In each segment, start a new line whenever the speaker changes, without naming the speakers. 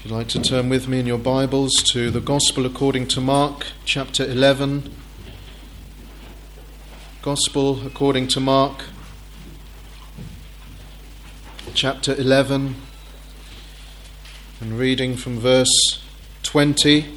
If you'd like to turn with me in your Bibles to the Gospel according to Mark, chapter 11. Gospel according to Mark, chapter 11, and reading from verse 20.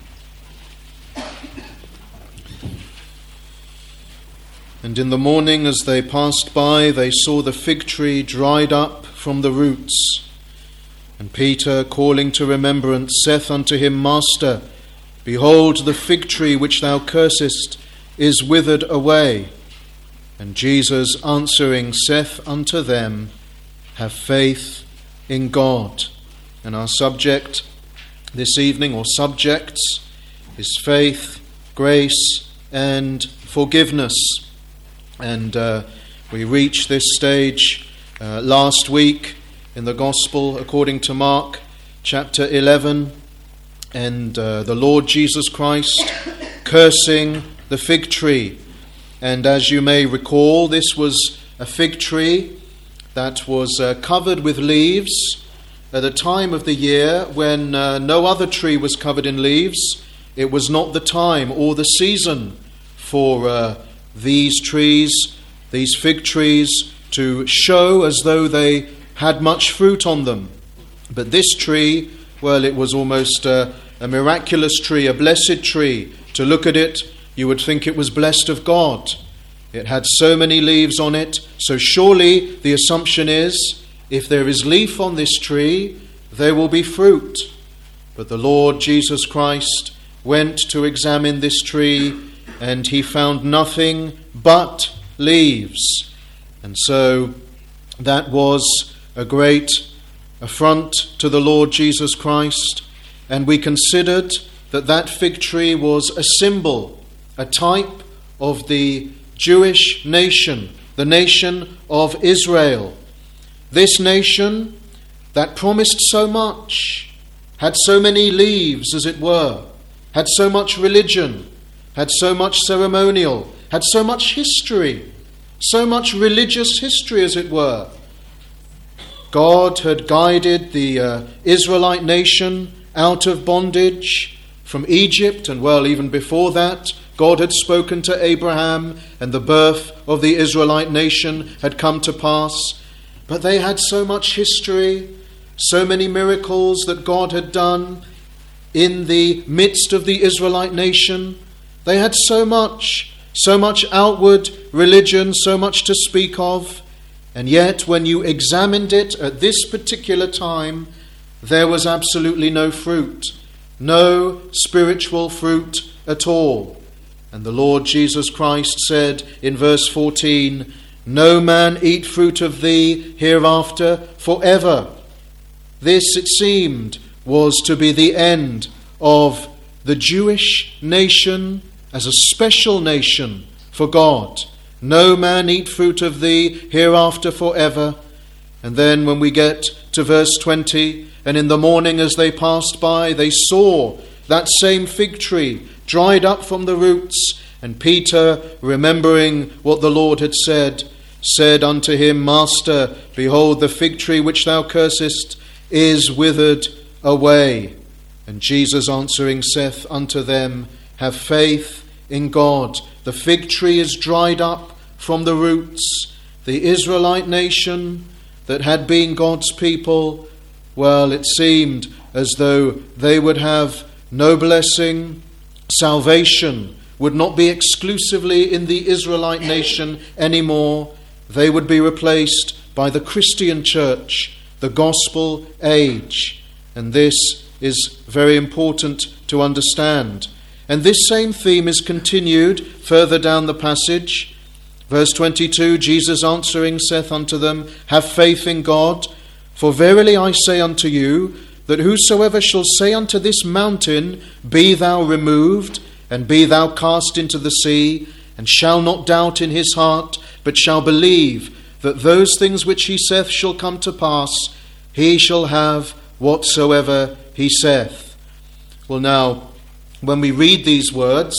And in the morning as they passed by, they saw the fig tree dried up from the roots. And Peter, calling to remembrance, saith unto him, Master, behold, the fig tree which thou cursest is withered away. And Jesus answering saith unto them, Have faith in God. And our subject this evening, or subjects, is faith, grace, and forgiveness. And we reached this stage last week in the Gospel according to Mark, chapter 11, and the Lord Jesus Christ cursing the fig tree. And as you may recall, this was a fig tree that was covered with leaves at a time of the year when no other tree was covered in leaves. It was not the time or the season for these trees, these fig trees, to show as though they had much fruit on them. But this tree, well, it was almost a miraculous tree, a blessed tree. To look at it, you would think it was blessed of God. It had so many leaves on it, so surely the assumption is, if there is leaf on this tree, there will be fruit. But the Lord Jesus Christ went to examine this tree, and he found nothing but leaves. And so that was a great affront to the Lord Jesus Christ, and we considered that that fig tree was a symbol, a type of the Jewish nation, the nation of Israel. This nation that promised so much, had so many leaves, as it were, had so much religion, had so much ceremonial, had so much history, so much religious history, as it were. God had guided the Israelite nation out of bondage from Egypt, and well, even before that, God had spoken to Abraham, and the birth of the Israelite nation had come to pass. But they had so much history, so many miracles that God had done in the midst of the Israelite nation. They had so much outward religion, so much to speak of. And yet, when you examined it at this particular time, there was absolutely no fruit, no spiritual fruit at all. And the Lord Jesus Christ said in verse 14, No man eat fruit of thee hereafter forever. This, it seemed, was to be the end of the Jewish nation as a special nation for God. No man eat fruit of thee hereafter forever. And then when we get to verse 20, and in the morning as they passed by, they saw that same fig tree dried up from the roots. And Peter, remembering what the Lord had said unto him, Master, behold, the fig tree which thou cursest is withered away. And Jesus answering saith unto them, Have faith in God. The fig tree is dried up from the roots. The Israelite nation that had been God's people, well, it seemed as though they would have no blessing. Salvation would not be exclusively in the Israelite nation anymore. They would be replaced by the Christian church, the gospel age. And this is very important to understand. And this same theme is continued further down the passage. Verse 22, Jesus answering saith unto them, Have faith in God, for verily I say unto you, that whosoever shall say unto this mountain, Be thou removed, and be thou cast into the sea, and shall not doubt in his heart, but shall believe that those things which he saith shall come to pass, he shall have whatsoever he saith. Well, now, when we read these words,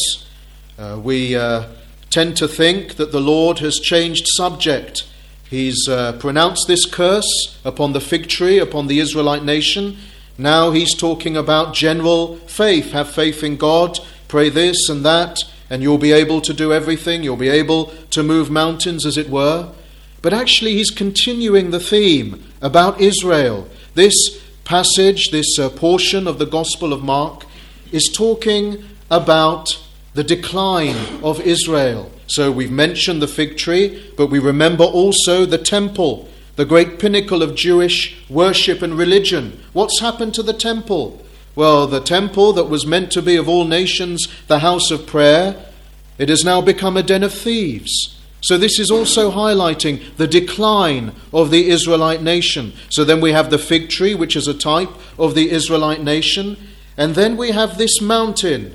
we tend to think that the Lord has changed subject. He's pronounced this curse upon the fig tree, upon the Israelite nation, Now he's talking about general faith. Have faith in God, pray this and that, and you'll be able to do everything. You'll be able to move mountains, as it were. But actually he's continuing the theme about Israel. This passage, this portion of the Gospel of Mark, is talking about the decline of Israel. So we've mentioned the fig tree, but we remember also the temple, the great pinnacle of Jewish worship and religion. What's happened to the temple? Well, the temple that was meant to be of all nations the house of prayer, it has now become a den of thieves. So this is also highlighting the decline of the Israelite nation. So then we have the fig tree, which is a type of the Israelite nation. And then we have this mountain.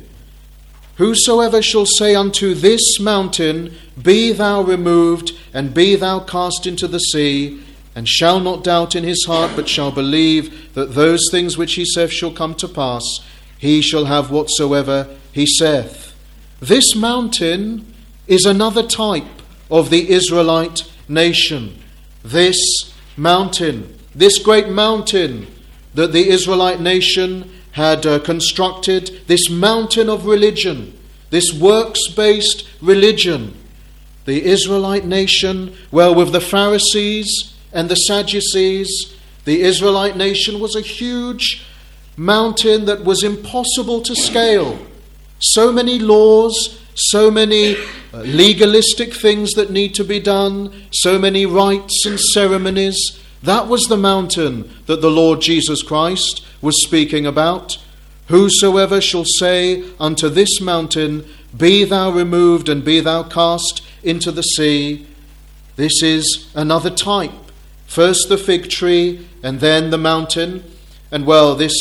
Whosoever shall say unto this mountain, be thou removed, and be thou cast into the sea, and shall not doubt in his heart, but shall believe that those things which he saith shall come to pass, he shall have whatsoever he saith. This mountain is another type of the Israelite nation. This mountain, this great mountain that the Israelite nation had constructed, this mountain of religion, this works-based religion. The Israelite nation, well, with the Pharisees and the Sadducees, the Israelite nation was a huge mountain that was impossible to scale. So many laws, so many legalistic things that need to be done, so many rites and ceremonies. That was the mountain that the Lord Jesus Christ was speaking about. Whosoever shall say unto this mountain, be thou removed and be thou cast into the sea. This is another type. First the fig tree and then the mountain. And well, this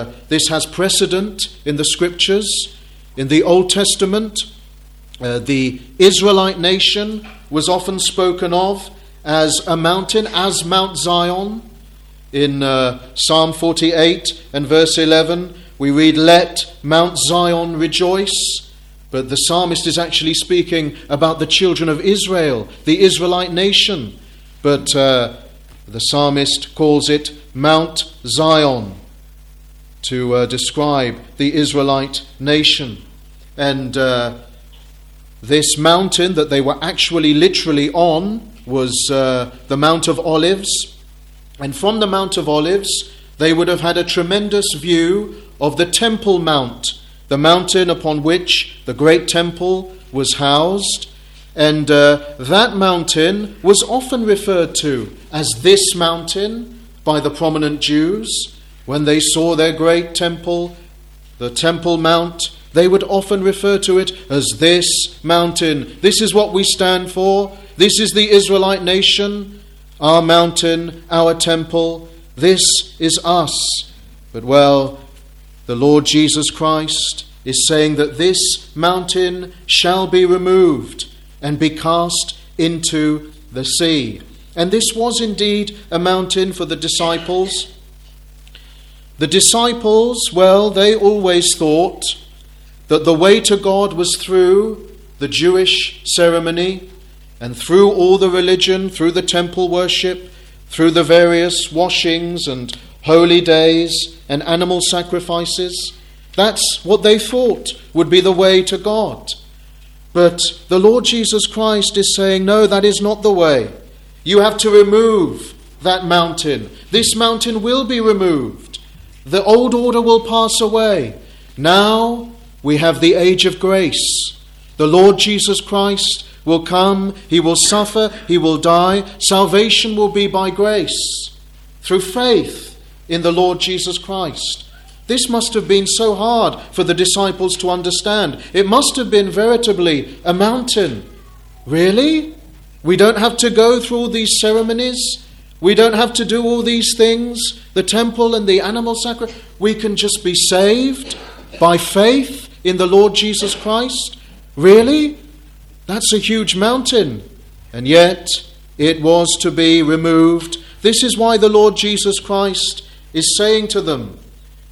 has precedent in the scriptures. In the Old Testament, the Israelite nation was often spoken of as a mountain, as Mount Zion. In Psalm 48 and verse 11, we read, let Mount Zion rejoice. But the psalmist is actually speaking about the children of Israel, the Israelite nation. But the psalmist calls it Mount Zion to describe the Israelite nation. And this mountain that they were actually literally on was the Mount of Olives. And from the Mount of Olives, they would have had a tremendous view of the Temple Mount, the mountain upon which the great temple was housed. And that mountain was often referred to as this mountain by the prominent Jews. When they saw their great temple, the Temple Mount, they would often refer to it as this mountain. This is what we stand for. This is the Israelite nation, our mountain, our temple. This is us. But well, the Lord Jesus Christ is saying that this mountain shall be removed and be cast into the sea. And this was indeed a mountain for the disciples. The disciples, well, they always thought that the way to God was through the Jewish ceremony and through all the religion, through the temple worship, through the various washings and holy days and animal sacrifices. That's what they thought would be the way to God. But the Lord Jesus Christ is saying, no, that is not the way. You have to remove that mountain. This mountain will be removed. The old order will pass away. Now we have the age of grace. The Lord Jesus Christ will come, he will suffer, he will die. Salvation will be by grace, through faith in the Lord Jesus Christ. This must have been so hard for the disciples to understand. It must have been veritably a mountain. Really? We don't have to go through all these ceremonies? We don't have to do all these things? The temple and the animal sacrifice? We can just be saved by faith in the Lord Jesus Christ? Really? That's a huge mountain. And yet it was to be removed. This is why the Lord Jesus Christ is saying to them,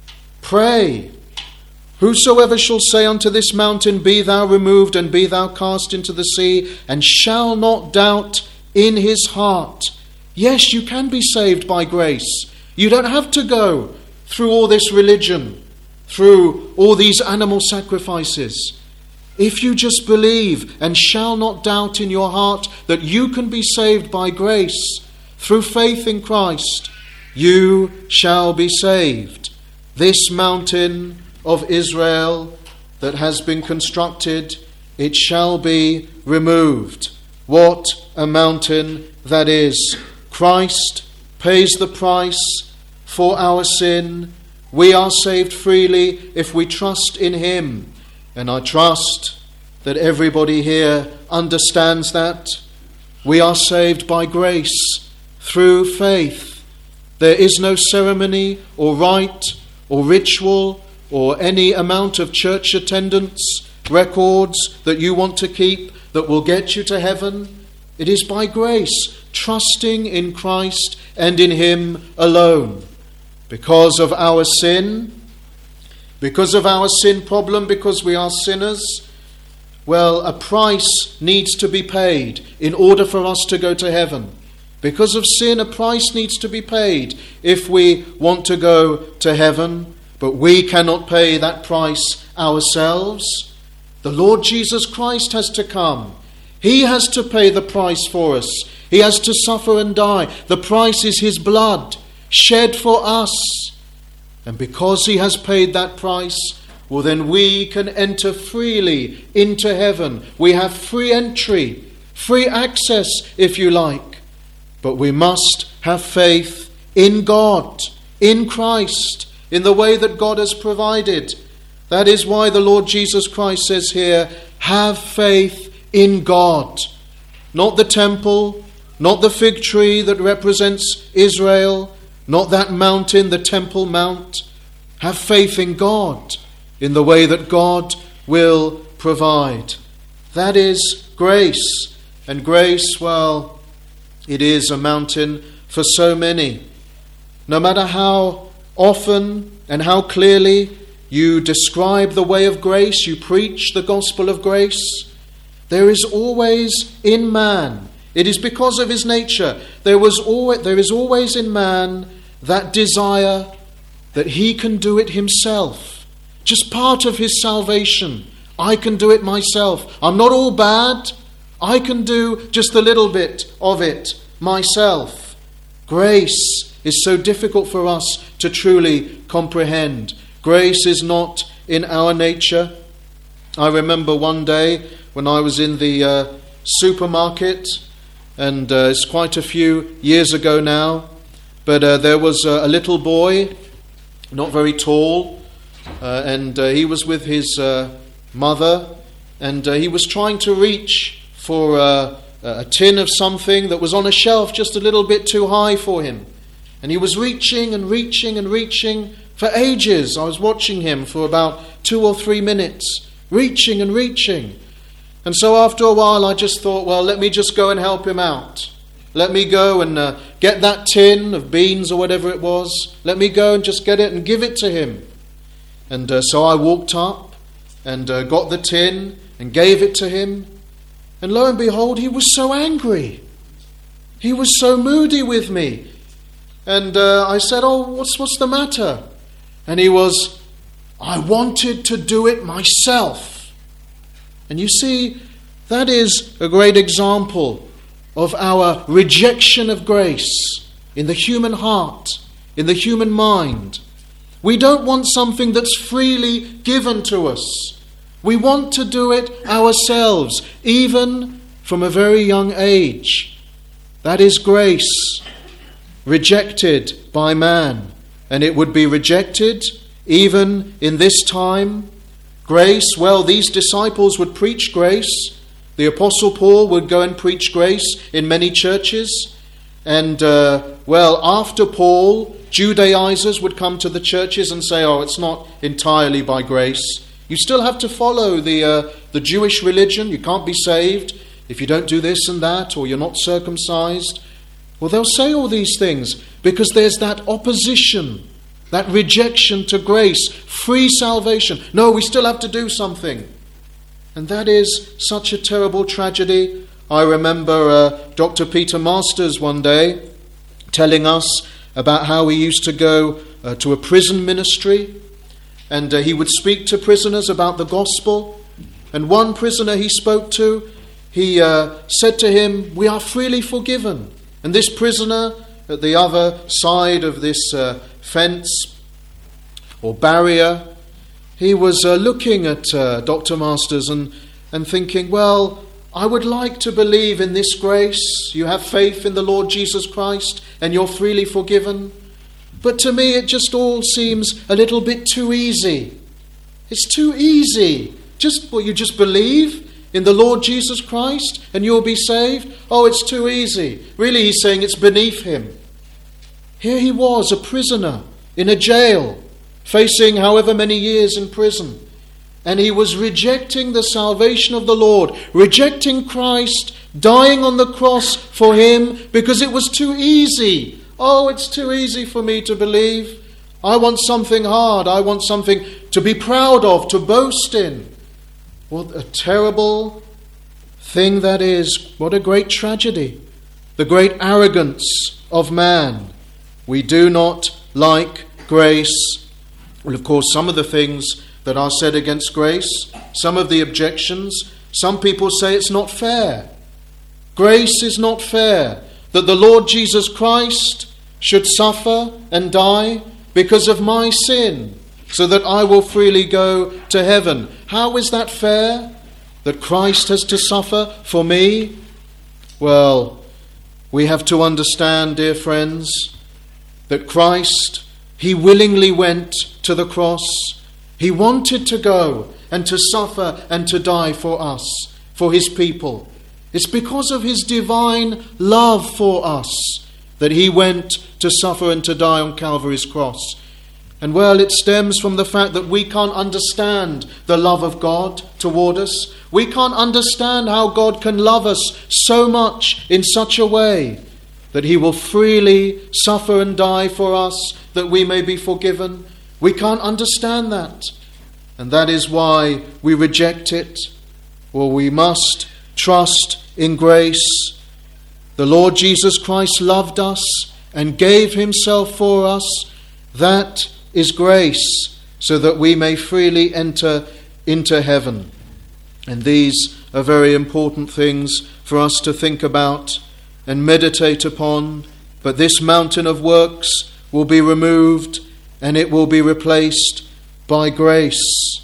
pray, whosoever shall say unto this mountain, be thou removed and be thou cast into the sea, and shall not doubt in his heart. Yes, you can be saved by grace. You don't have to go through all this religion, through all these animal sacrifices. If you just believe and shall not doubt in your heart that you can be saved by grace through faith in Christ, you shall be saved. This mountain of Israel that has been constructed, it shall be removed. What a mountain that is. Christ pays the price for our sin. We are saved freely if we trust in him. And I trust that everybody here understands that. We are saved by grace through faith. There is no ceremony or rite or ritual or any amount of church attendance records that you want to keep that will get you to heaven. It is by grace, trusting in Christ and in him alone. Because of our sin problem, because we are sinners, well, a price needs to be paid in order for us to go to heaven. Because of sin, a price needs to be paid if we want to go to heaven. But we cannot pay that price ourselves. The Lord Jesus Christ has to come. He has to pay the price for us. He has to suffer and die. The price is his blood shed for us. And because he has paid that price, well, then we can enter freely into heaven. We have free entry, free access, if you like. But we must have faith in God, in Christ, in the way that God has provided. That is why the Lord Jesus Christ says here, have faith in God. Not the temple, not the fig tree that represents Israel, not that mountain, the Temple Mount. Have faith in God, in the way that God will provide. That is grace. And grace, well, it is a mountain for so many. No matter how often and how clearly you describe the way of grace, you preach the gospel of grace, there is always in man, it is because of his nature, there is always in man that desire that he can do it himself. Just part of his salvation. I can do it myself. I'm not all bad. I can do just a little bit of it myself. Grace is so difficult for us to truly comprehend. Grace is not in our nature. I remember one day when I was in the supermarket, and it's quite a few years ago now, but there was a little boy, not very tall, and he was with his mother, and he was trying to reach for a tin of something that was on a shelf just a little bit too high for him. And he was reaching and reaching and reaching for ages. I was watching him for about 2 or 3 minutes, reaching and reaching. And so after a while I just thought, well, let me just go and help him out. Let me go and get that tin of beans or whatever it was. Let me go and just get it and give it to him. And so I walked up and got the tin and gave it to him. And lo and behold, he was so angry. He was so moody with me. And I said, oh, what's the matter? And he was, I wanted to do it myself. And you see, that is a great example of our rejection of grace in the human heart, in the human mind. We don't want something that's freely given to us. We want to do it ourselves, even from a very young age. That is grace, rejected by man. And it would be rejected even in this time. Grace, well, these disciples would preach grace. The Apostle Paul would go and preach grace in many churches. And, after Paul, Judaizers would come to the churches and say, oh, it's not entirely by grace. You still have to follow the Jewish religion. You can't be saved if you don't do this and that, or you're not circumcised. Well, they'll say all these things because there's that opposition, that rejection to grace, free salvation. No, we still have to do something. And that is such a terrible tragedy. I remember Dr. Peter Masters one day telling us about how he used to go to a prison ministry, and he would speak to prisoners about the gospel. And one prisoner he spoke to, he said to him, "We are freely forgiven." And this prisoner at the other side of this fence or barrier, he was looking at Dr. Masters and thinking, well, I would like to believe in this grace. You have faith in the Lord Jesus Christ and you're freely forgiven. But to me it just all seems a little bit too easy. It's too easy. You just believe in the Lord Jesus Christ and you'll be saved? Oh, it's too easy. Really, he's saying it's beneath him. Here he was, a prisoner in a jail, facing however many years in prison. And he was rejecting the salvation of the Lord, rejecting Christ, dying on the cross for him because it was too easy. Oh, it's too easy for me to believe. I want something hard. I want something to be proud of, to boast in. What a terrible thing that is. What a great tragedy. The great arrogance of man. We do not like grace. Well, of course, some of the things that are said against grace, some of the objections, some people say it's not fair. Grace is not fair. That the Lord Jesus Christ should suffer and die because of my sin, so that I will freely go to heaven. How is that fair? That Christ has to suffer for me? Well, we have to understand, dear friends, that Christ, he willingly went to the cross. He wanted to go and to suffer and to die for us, for his people. It's because of his divine love for us that he went to suffer and to die on Calvary's cross. And well, it stems from the fact that we can't understand the love of God toward us. We can't understand how God can love us so much in such a way that he will freely suffer and die for us that we may be forgiven. We can't understand that. And that is why we reject it. Well, we must trust in grace. The Lord Jesus Christ loved us and gave himself for us. That is grace, so that we may freely enter into heaven. And these are very important things for us to think about and meditate upon. But this mountain of works will be removed and it will be replaced by grace.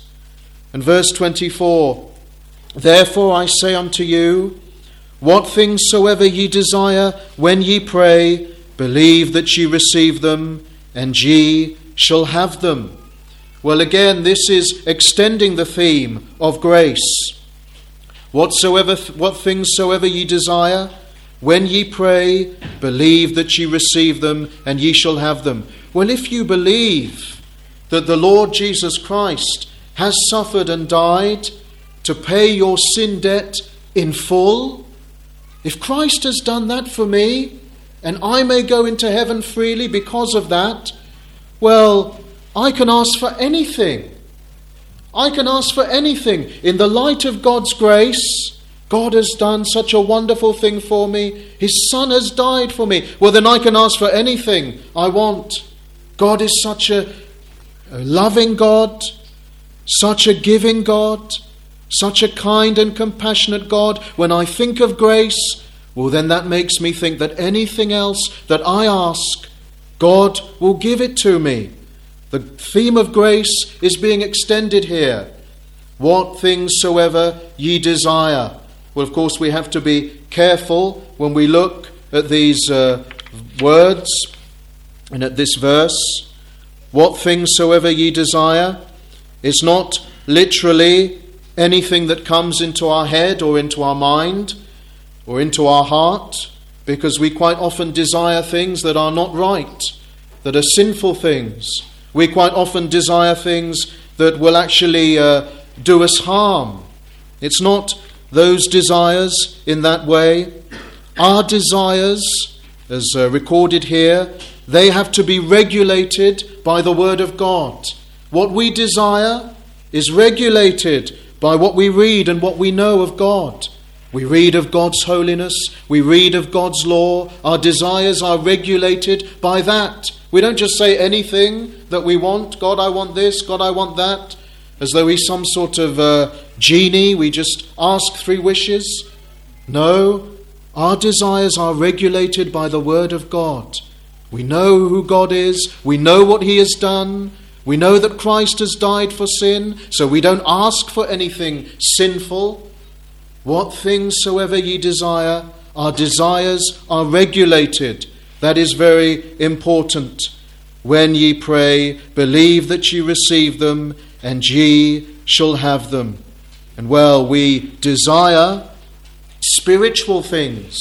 And verse 24, therefore I say unto you, what things soever ye desire when ye pray, believe that ye receive them, and ye shall have them. Well, again, this is extending the theme of grace. What things soever ye desire, when ye pray, believe that ye receive them, and ye shall have them. Well, if you believe that the Lord Jesus Christ has suffered and died to pay your sin debt in full, if Christ has done that for me, and I may go into heaven freely because of that, well, I can ask for anything. I can ask for anything. In the light of God's grace, God has done such a wonderful thing for me. His Son has died for me. Well, then I can ask for anything I want. God is such a loving God, such a giving God, such a kind and compassionate God. When I think of grace, well, then that makes me think that anything else that I ask, God will give it to me. The theme of grace is being extended here. What things soever ye desire. Well, of course, we have to be careful when we look at these words and at this verse. What things soever ye desire is not literally anything that comes into our head or into our mind or into our heart, because we quite often desire things that are not right, that are sinful things. We quite often desire things that will actually do us harm. It's not those desires in that way. Our desires, as recorded here, they have to be regulated by the Word of God. What we desire is regulated by what we read and what we know of God. We read of God's holiness. We read of God's law. Our desires are regulated by that. We don't just say anything that we want. God, I want this. God, I want that. As though he's some sort of genie. We just ask 3 wishes. No, our desires are regulated by the Word of God. We know who God is. We know what he has done. We know that Christ has died for sin. So we don't ask for anything sinful. What things soever ye desire, our desires are regulated. That is very important. When ye pray, believe that ye receive them, and ye shall have them. And well, we desire spiritual things.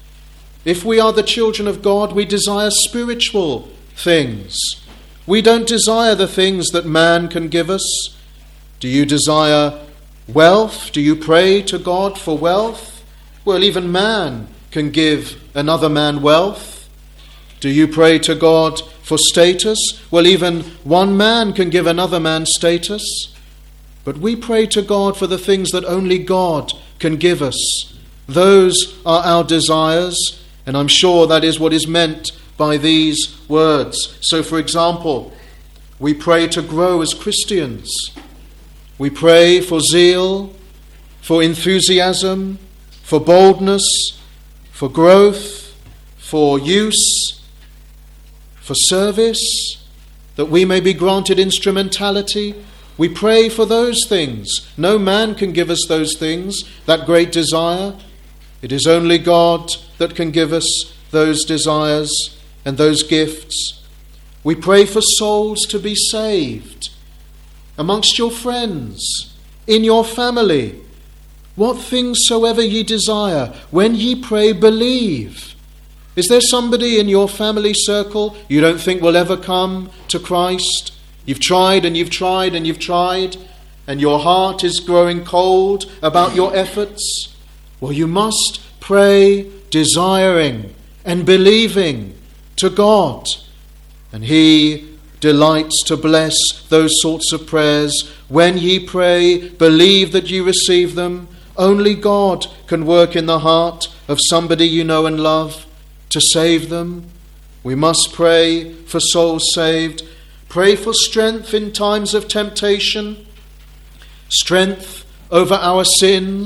If we are the children of God, we desire spiritual things. We don't desire the things that man can give us. Do you desire wealth? Do you pray to God for wealth? Well, even man can give another man wealth. Do you pray to God for status? Well, even one man can give another man status. But we pray to God for the things that only God can give us. Those are our desires, and I'm sure that is what is meant by these words. So, for example, we pray to grow as Christians. We pray for zeal, for enthusiasm, for boldness, for growth, for use, for service, that we may be granted instrumentality. We pray for those things. No man can give us those things, that great desire. It is only God that can give us those desires and those gifts. We pray for souls to be saved amongst your friends, in your family. What things soever ye desire, when ye pray, believe. Is there somebody in your family circle you don't think will ever come to Christ? You've tried and you've tried and you've tried, and your heart is growing cold about your efforts? Well, you must pray desiring and believing to God, and he delights to bless those sorts of prayers. When ye pray, believe that ye receive them. Only God can work in the heart of somebody you know and love to save them. We must pray for souls saved. Pray for strength in times of temptation, strength over our sins.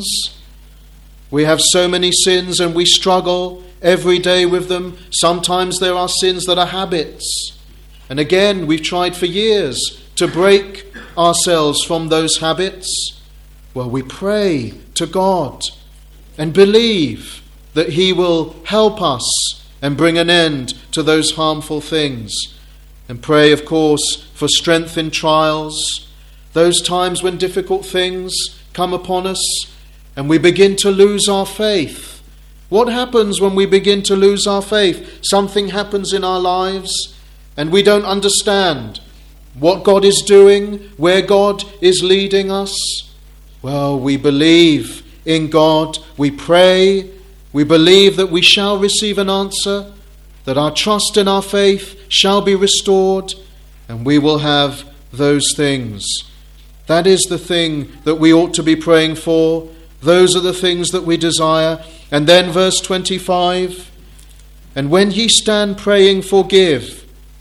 We have so many sins and we struggle every day with them. Sometimes there are sins that are habits. And again, we've tried for years to break ourselves from those habits. Well, we pray to God and believe that he will help us and bring an end to those harmful things. And pray, of course, for strength in trials, those times when difficult things come upon us and we begin to lose our faith. What happens when we begin to lose our faith? Something happens in our lives and we don't understand what God is doing, where God is leading us. Well, we believe in God, we pray, we believe that we shall receive an answer, that our trust and our faith shall be restored, and we will have those things. That is the thing that we ought to be praying for. Those are the things that we desire. And then verse 25, and when ye stand praying, forgive,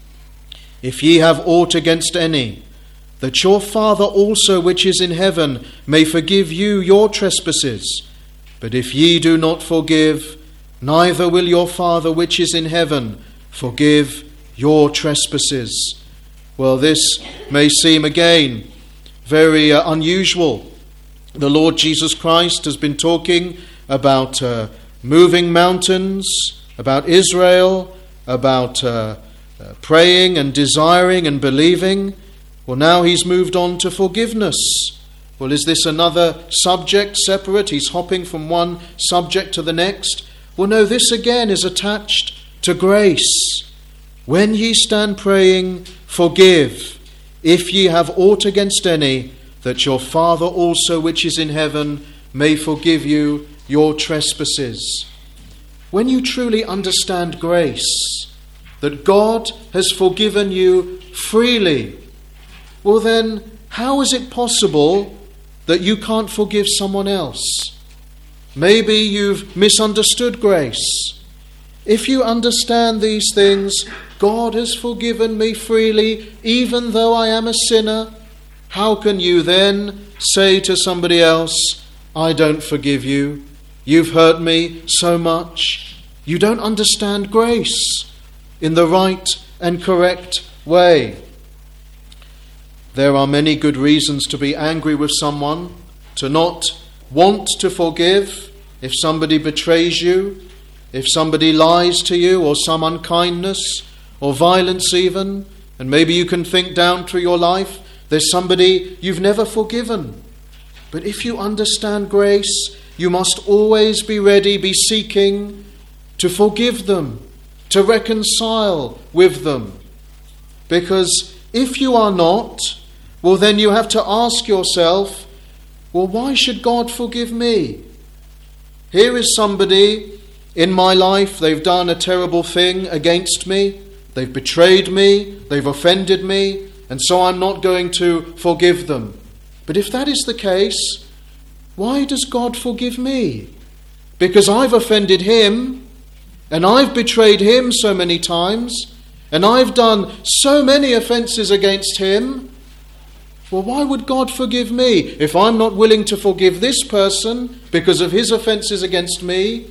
if ye have aught against any, that your Father also which is in heaven may forgive you your trespasses. But if ye do not forgive, neither will your Father which is in heaven forgive your trespasses. Well, this may seem again very unusual. The Lord Jesus Christ has been talking about moving mountains, about Israel, about praying and desiring and believing. Well, now he's moved on to forgiveness. Well, is this another subject separate? He's hopping from one subject to the next. Well, no, this again is attached to grace. When ye stand praying, forgive, if ye have aught against any, that your Father also which is in heaven may forgive you your trespasses. When you truly understand grace, that God has forgiven you freely, well then, how is it possible that you can't forgive someone else? Maybe you've misunderstood grace. If you understand these things, God has forgiven me freely, even though I am a sinner, how can you then say to somebody else, I don't forgive you, you've hurt me so much? You don't understand grace in the right and correct way. There are many good reasons to be angry with someone, to not want to forgive if somebody betrays you, if somebody lies to you, or some unkindness or violence even, and maybe you can think down through your life, there's somebody you've never forgiven. But if you understand grace, you must always be ready, be seeking to forgive them, to reconcile with them. Because if you are not, well, then you have to ask yourself, well, why should God forgive me? Here is somebody in my life, they've done a terrible thing against me, they've betrayed me, they've offended me, and so I'm not going to forgive them. But if that is the case, why does God forgive me? Because I've offended him, and I've betrayed him so many times, and I've done so many offences against him. Well, why would God forgive me? If I'm not willing to forgive this person because of his offences against me,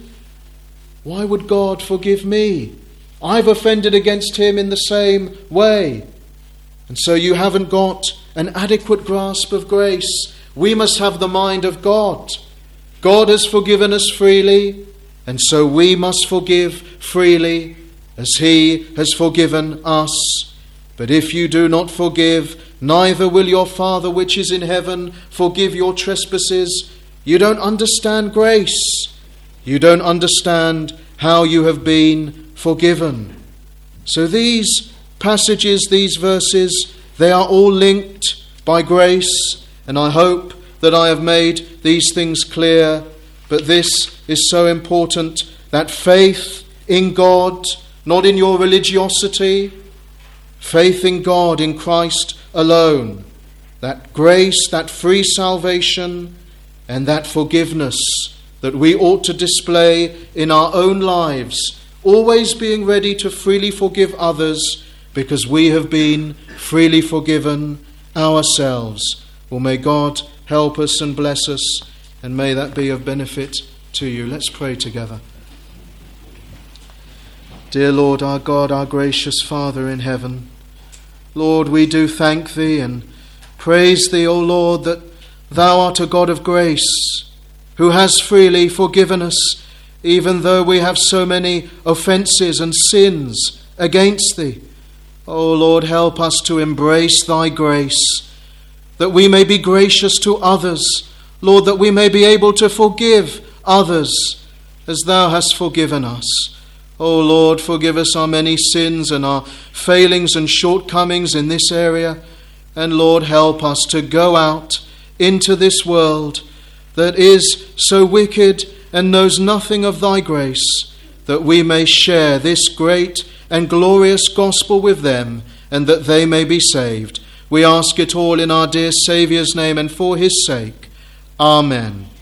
why would God forgive me? I've offended against him in the same way. And so you haven't got an adequate grasp of grace. We must have the mind of God. God has forgiven us freely, and so we must forgive freely as he has forgiven us. But if you do not forgive, neither will your Father which is in heaven forgive your trespasses. You don't understand grace. You don't understand how you have been forgiven. So these passages, these verses, they are all linked by grace, and I hope that I have made these things clear. But this is so important, that faith in God, not in your religiosity, faith in God, in Christ alone, that grace, that free salvation, and that forgiveness that we ought to display in our own lives, always being ready to freely forgive others because we have been freely forgiven ourselves. Well, may God help us and bless us, and may that be of benefit to you. Let's pray together. Dear Lord, our God, our gracious Father in heaven, Lord, we do thank thee and praise thee, O Lord, that thou art a God of grace, who has freely forgiven us, even though we have so many offences and sins against thee. O Lord, help us to embrace thy grace, that we may be gracious to others, Lord, that we may be able to forgive others as thou hast forgiven us. O Lord, forgive us our many sins and our failings and shortcomings in this area. And Lord, help us to go out into this world that is so wicked and knows nothing of thy grace, that we may share this great and glorious gospel with them, and that they may be saved. We ask it all in our dear Saviour's name and for his sake. Amen.